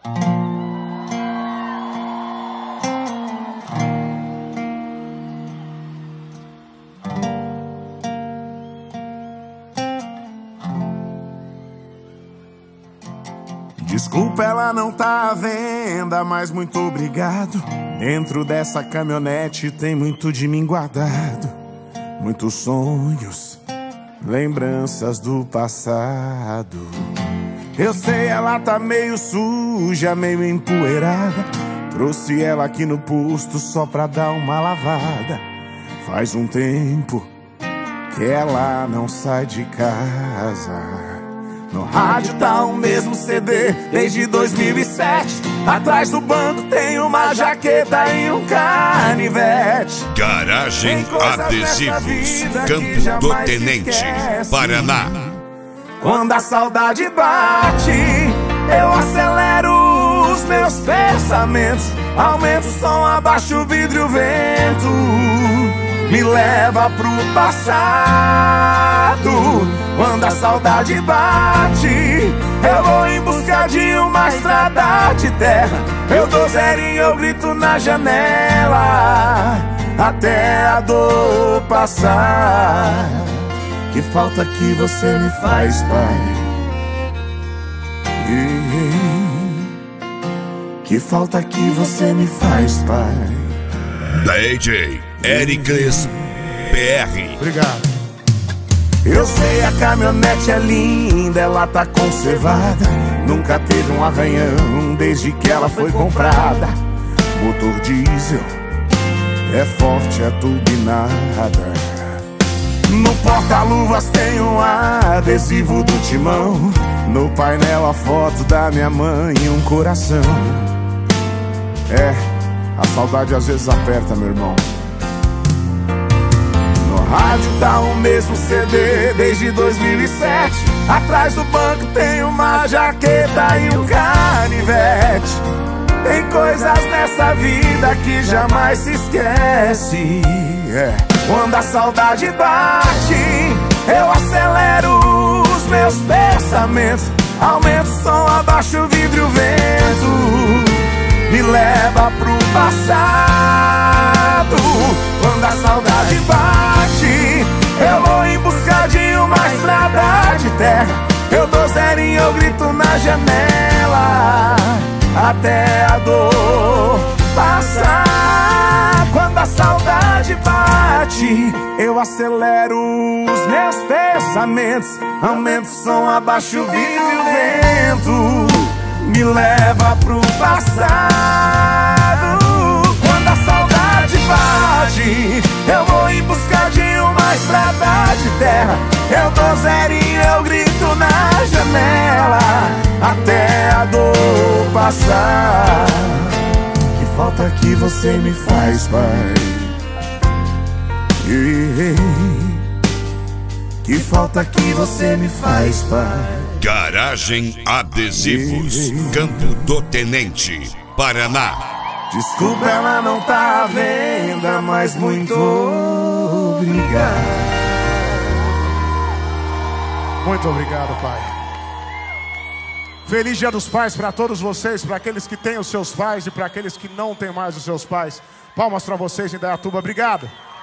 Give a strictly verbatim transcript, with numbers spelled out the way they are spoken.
Desculpa, ela não tá à venda, mas muito obrigado. Dentro dessa caminhonete tem muito de mim guardado. Muitos sonhos, lembranças do passado. Eu sei, ela tá meio suja, meio empoeirada. Trouxe ela aqui no posto só pra dar uma lavada. Faz um tempo que ela não sai de casa. No rádio tá o mesmo C D desde dois mil e sete. Atrás do banco tem uma jaqueta e um canivete. Garagem Adesivos, Campo do Tenente, Paraná. Quando a saudade bate, eu acelero os meus pensamentos. Aumento o som, abaixo o vidro e o vento me leva pro passado. Quando a saudade bate, eu vou em busca de uma estrada de terra. Eu dou zerinho, eu grito na janela, até a dor passar. Que falta que você me faz, pai. Que falta que você me faz, pai. D J Ericles P R. Obrigado. Eu sei, a caminhonete é linda, ela tá conservada. Nunca teve um arranhão desde que ela foi comprada. Motor diesel, é forte, é turbinada. No porta-luvas tem um adesivo do Timão. No painel a foto da minha mãe e um coração. É, a saudade às vezes aperta, meu irmão. No rádio tá o mesmo C D desde dois mil e sete. Atrás do banco tem uma jaqueta e um canivete. Tem coisas nessa vida que jamais se esquece. É. Quando a saudade bate, eu acelero os meus pensamentos. Aumento o som, abaixo o vidro e o vento me leva pro passado. Quando a saudade bate, eu vou em busca de uma estrada de terra. Eu dou zerinho, eu grito na janela, até a dor passar. Quando a saudade bate, eu acelero os meus pensamentos. Aumento o som, abaixo o vidro e o vento me leva pro passado. Quando a saudade bate, eu vou em busca de uma estrada de terra. Eu dou zerinho, eu grito na janela, até a dor passar. Que falta que você me faz, pai. Que falta que você me faz, pai. Garagem Adesivos, Campo do Tenente, Paraná. Desculpa, ela não tá à venda, mas muito obrigado. Muito obrigado, pai. Feliz Dia dos Pais para todos vocês, para aqueles que têm os seus pais e para aqueles que não têm mais os seus pais. Palmas para vocês em Indaiatuba, obrigado.